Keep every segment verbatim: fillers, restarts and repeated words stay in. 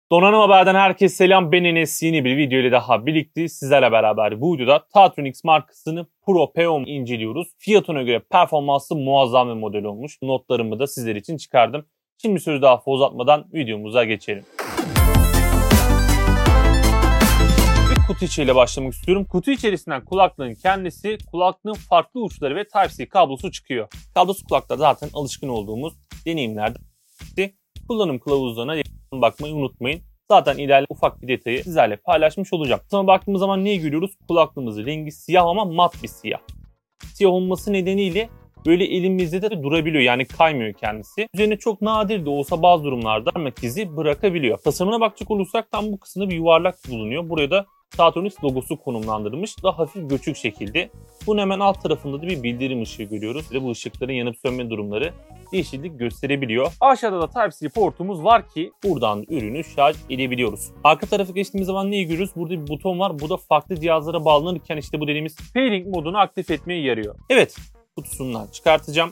Donanım Haber'den herkese selam. Ben Enes. Yeni bir video ile daha birlikteyiz. Sizlerle beraber bu videoda Tatronics markasını Pro Peon inceliyoruz. Fiyatına göre performansı muazzam bir model olmuş. Notlarımı da sizler için çıkardım. Şimdi sözü daha fazla uzatmadan videomuza geçelim. Bir kutu içeriğiyle başlamak istiyorum. Kutu içerisinden kulaklığın kendisi, kulaklığın farklı uçları ve Type-C kablosu çıkıyor. Kablosuz kulaklar zaten alışkın olduğumuz deneyimlerden. Kullanım kılavuzlarına bakmayı unutmayın. Zaten ileride ufak bir detayı sizlerle paylaşmış olacağım. Sonra baktığımız zaman neyi görüyoruz? Kulaklığımızın rengi siyah ama mat bir siyah. Siyah olması nedeniyle böyle elimizde de durabiliyor, yani kaymıyor kendisi. Üzerine çok nadir de olsa bazı durumlarda parmak izi bırakabiliyor. Tasarımına bakacak olursak tam bu kısımda bir yuvarlak bulunuyor. Buraya da Tatronics logosu konumlandırılmış. Daha hafif göçük şekilde. Bunun hemen alt tarafında da bir bildirim ışığı görüyoruz. Ve bu ışıkların yanıp sönme durumları değişiklik gösterebiliyor. Aşağıda da Type-C portumuz var ki buradan ürünü şarj edebiliyoruz. Arka tarafı geçtiğimiz zaman neyi görüyoruz? Burada bir buton var. Bu da farklı cihazlara bağlanırken işte bu dediğimiz pairing modunu aktif etmeye yarıyor. Evet, kutusundan çıkartacağım.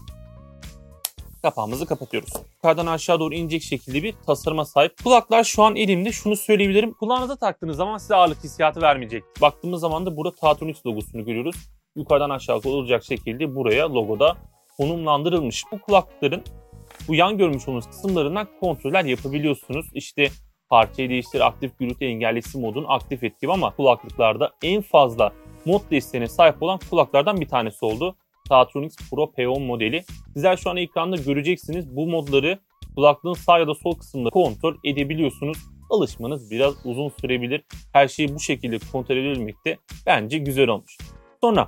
Kapağımızı kapatıyoruz. Yukarıdan aşağı doğru inecek şekilde bir tasarıma sahip. Kulaklar şu an elimde. Şunu söyleyebilirim. Kulağınıza taktığınız zaman size ağırlık hissiyatı vermeyecek. Baktığımız zaman da burada Tatronics logosunu görüyoruz. Yukarıdan aşağı olacak şekilde buraya logoda konumlandırılmış. Bu kulaklıkların bu yan görmüş olduğunuz kısımlarından kontroller yapabiliyorsunuz. İşte parçayı değiştir, aktif gürültü engellisi modunu aktif et gibi, ama kulaklıklarda en fazla mod desteğine sahip olan kulaklardan bir tanesi oldu. Tatronics Pro Peon modeli. Sizler şu an ekranda göreceksiniz. Bu modları kulaklığın sağ ya da sol kısmında kontrol edebiliyorsunuz. Alışmanız biraz uzun sürebilir. Her şeyi bu şekilde kontrol edebilmek de bence güzel olmuş. Sonra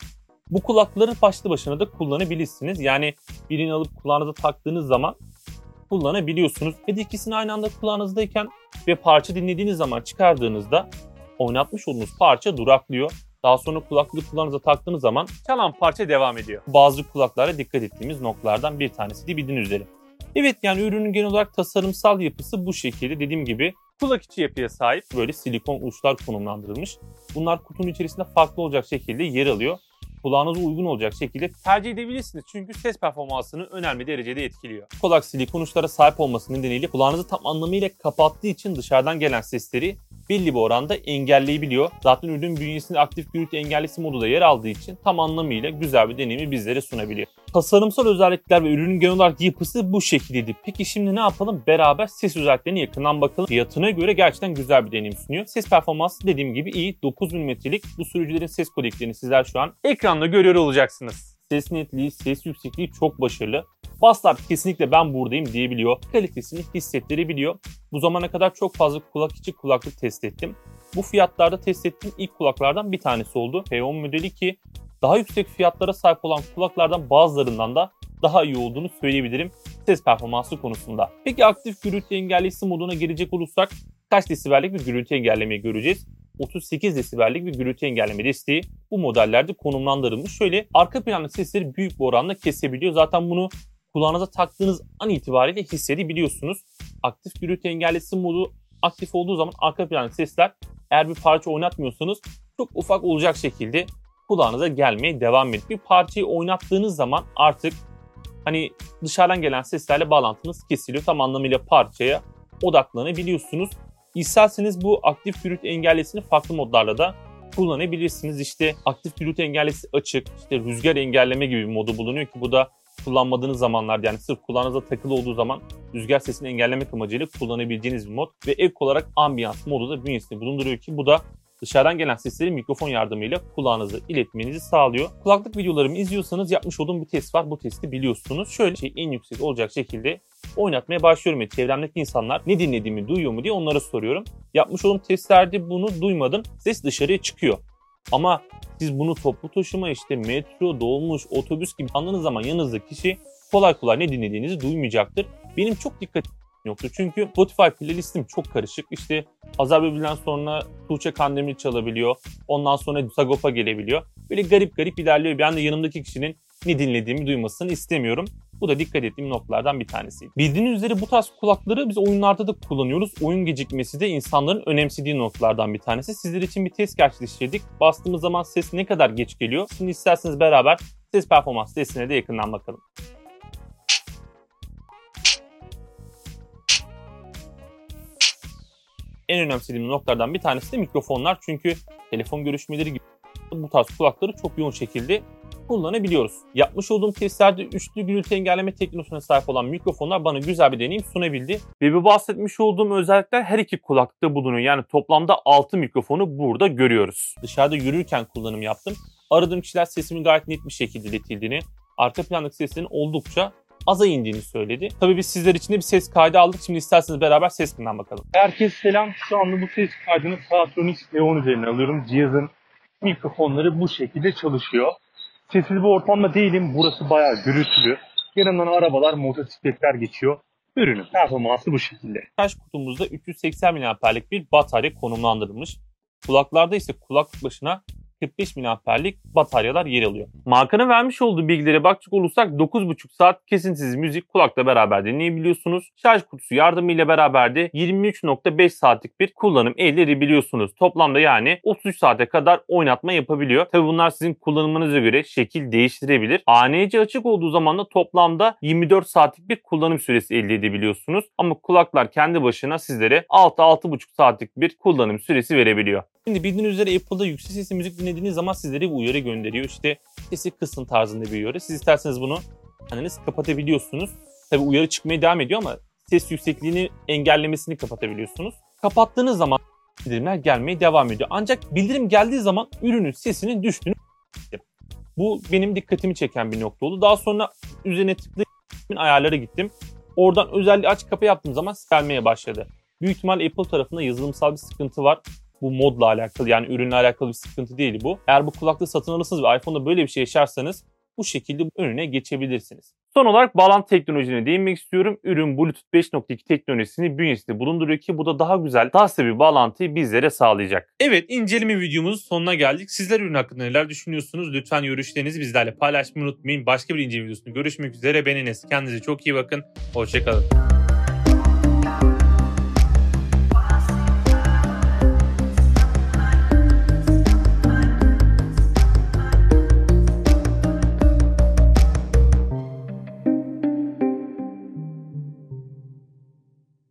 bu kulakları başlı başına da kullanabilirsiniz. Yani birini alıp kulağınıza taktığınız zaman kullanabiliyorsunuz. Ve ikisini aynı anda kulağınızdayken ve parça dinlediğiniz zaman çıkardığınızda oynatmış olduğunuz parça duraklıyor. Daha sonra kulaklığı kulağınıza taktığınız zaman çalan parça devam ediyor. Bazı kulaklara dikkat ettiğimiz noktalardan bir tanesi de bildiğiniz üzere. Evet, yani ürünün genel olarak tasarımsal yapısı bu şekilde. Dediğim gibi kulak içi yapıya sahip böyle silikon uçlar konumlandırılmış. Bunlar kutunun içerisinde farklı olacak şekilde yer alıyor. Kulağınıza uygun olacak şekilde tercih edebilirsiniz. Çünkü ses performansını önemli derecede etkiliyor. Kulak silikon uçlara sahip olması nedeniyle kulağınızı tam anlamıyla kapattığı için dışarıdan gelen sesleri belli bir oranda engelleyebiliyor. Zaten ürünün bünyesinde aktif gürültü engellisi modu da yer aldığı için tam anlamıyla güzel bir deneyimi bizlere sunabiliyor. Tasarımsal özellikler ve ürünün genel olarak yapısı bu şekildeydi. Peki şimdi ne yapalım? Beraber ses özelliklerine yakından bakalım. Fiyatına göre gerçekten güzel bir deneyim sunuyor. Ses performansı dediğim gibi iyi. dokuz milimetrelik bu sürücülerin ses kodeklerini sizler şu an ekranda görüyor olacaksınız. Ses netliği, ses yüksekliği çok başarılı. Basslar kesinlikle ben buradayım diyebiliyor. Kalitesini hissettirebiliyor. Bu zamana kadar çok fazla kulak içi kulaklık test ettim. Bu fiyatlarda test ettiğim ilk kulaklardan bir tanesi oldu. Peon modeli ki daha yüksek fiyatlara sahip olan kulaklardan bazılarından da daha iyi olduğunu söyleyebilirim ses performansı konusunda. Peki aktif gürültü engellisi moduna gelecek olursak kaç desibellik bir gürültü engellemeyi göreceğiz? otuz sekiz desibellik bir gürültü engelleme desteği bu modellerde konumlandırılmış. Şöyle arka planda sesleri büyük bir oranda kesebiliyor. Zaten bunu kulağınıza taktığınız an itibariyle hissedebiliyorsunuz. Aktif gürültü engellisi modu aktif olduğu zaman arka planda sesler, eğer bir parça oynatmıyorsanız çok ufak olacak şekilde kulağınıza gelmeye devam ediyor. Bir parçayı oynattığınız zaman artık hani dışarıdan gelen seslerle bağlantınız kesiliyor. Tam anlamıyla parçaya odaklanabiliyorsunuz. İsterseniz bu aktif gürültü engellesini farklı modlarla da kullanabilirsiniz. İşte aktif gürültü engellesi açık, işte rüzgar engelleme gibi bir modu bulunuyor ki bu da kullanmadığınız zamanlarda, yani sırf kulağınıza takılı olduğu zaman rüzgar sesini engellemek amacıyla kullanabileceğiniz bir mod. Ve ek olarak ambiyans modu da bünyesinde bulunduruyor ki bu da dışarıdan gelen sesleri mikrofon yardımıyla kulağınıza iletmenizi sağlıyor. Kulaklık videolarımı izliyorsanız yapmış olduğum bir test var. Bu testi biliyorsunuz. Şöyle şey en yüksek olacak şekilde oynatmaya başlıyorum ve çevremdeki insanlar ne dinlediğimi duyuyor mu diye onlara soruyorum. Yapmış olduğum testlerde bunu duymadım. Ses dışarıya çıkıyor. Ama siz bunu toplu taşıma, işte metro, dolmuş, otobüs gibi andığınız zaman yanınızdaki kişi kolay kolay ne dinlediğinizi duymayacaktır. Benim çok dikkatim yoktu çünkü Spotify playlistim çok karışık. İşte Hazar Bülbül'den sonra Tuğçe Kandemir çalabiliyor. Ondan sonra Sagopa gelebiliyor. Böyle garip garip ilerliyor. Ben de yanımdaki kişinin ne dinlediğimi duymasını istemiyorum. Bu da dikkat ettiğim noktalardan bir tanesiydi. Bildiğiniz üzere bu tarz kulakları biz oyunlarda da kullanıyoruz. Oyun gecikmesi de insanların önemsediği noktalardan bir tanesi. Sizler için bir test gerçekleştirdik. Bastığımız zaman ses ne kadar geç geliyor? Şimdi isterseniz beraber ses performans testine de yakından bakalım. En önemsediğim noktalardan bir tanesi de mikrofonlar. Çünkü telefon görüşmeleri gibi bu tarz kulakları çok yoğun şekilde kullanabiliyoruz. Yapmış olduğum testlerde üçlü gürültü engelleme teknolojisine sahip olan mikrofonlar bana güzel bir deneyim sunabildi. Ve bu bahsetmiş olduğum özellikler her iki kulaklıkta bulunuyor. Yani toplamda altı mikrofonu burada görüyoruz. Dışarıda yürürken kullanım yaptım. Aradığım kişiler sesimin gayet net bir şekilde iletildiğini, arka plandaki seslerin oldukça aza indiğini söyledi. Tabii biz sizler için de bir ses kaydı aldık. Şimdi isterseniz beraber sesinden bakalım. Herkese selam. Şu anda bu ses kaydını Saatronix E on üzerine alıyorum. Cihazın mikrofonları bu şekilde çalışıyor. Sessiz bir ortamda değilim. Burası bayağı gürültülü. Yanımdan arabalar, motosikletler geçiyor. Ürünün performansı bu şekilde. Şarj kutumuzda üç yüz seksen miliamperlik bir batarya konumlandırılmış. Kulaklarda ise kulaklık başına kırk beş miliamperlik bataryalar yer alıyor. Markanın vermiş olduğu bilgilere bakacak olursak dokuz buçuk saat kesintisiz müzik kulakla beraber dinleyebiliyorsunuz. Şarj kutusu yardımıyla beraber de yirmi üç nokta beş saatlik bir kullanım elde edebiliyorsunuz. Toplamda yani otuz üç saate kadar oynatma yapabiliyor. Tabi bunlar sizin kullanımınıza göre şekil değiştirebilir. A N C açık olduğu zaman da toplamda yirmi dört saatlik bir kullanım süresi elde edebiliyorsunuz. Ama kulaklar kendi başına sizlere altı altı buçuk saatlik bir kullanım süresi verebiliyor. Şimdi bildiğiniz üzere Apple'da yüksek sesli müzik dinlediğiniz zaman sizlere bir uyarı gönderiyor. İşte sesi kısın tarzında bir uyarı. Siz isterseniz bunu kendiniz kapatabiliyorsunuz. Tabii uyarı çıkmaya devam ediyor ama ses yüksekliğini engellemesini kapatabiliyorsunuz. Kapattığınız zaman bildirimler gelmeye devam ediyor. Ancak bildirim geldiği zaman ürünün sesinin düştüğünü bu benim dikkatimi çeken bir nokta oldu. Daha sonra üzerine tıklayıp ayarlara gittim. Oradan özelliği aç kapa yaptığım zaman gelmeye başladı. Büyük ihtimal Apple tarafında yazılımsal bir sıkıntı var. Bu modla alakalı, yani ürünle alakalı bir sıkıntı değil bu. Eğer bu kulaklığı satın alırsınız ve iPhone'da böyle bir şey yaşarsanız bu şekilde önüne geçebilirsiniz. Son olarak bağlantı teknolojisine değinmek istiyorum. Ürün Bluetooth beş nokta iki teknolojisini bünyesinde bulunduruyor ki bu da daha güzel, daha stabil bağlantıyı bizlere sağlayacak. Evet, inceleme videomuzun sonuna geldik. Sizler ürün hakkında neler düşünüyorsunuz? Lütfen görüşlerinizi bizlerle paylaşmayı unutmayın. Başka bir inceleme videosunda görüşmek üzere. Ben Enes. Kendinize çok iyi bakın. Hoşça kalın.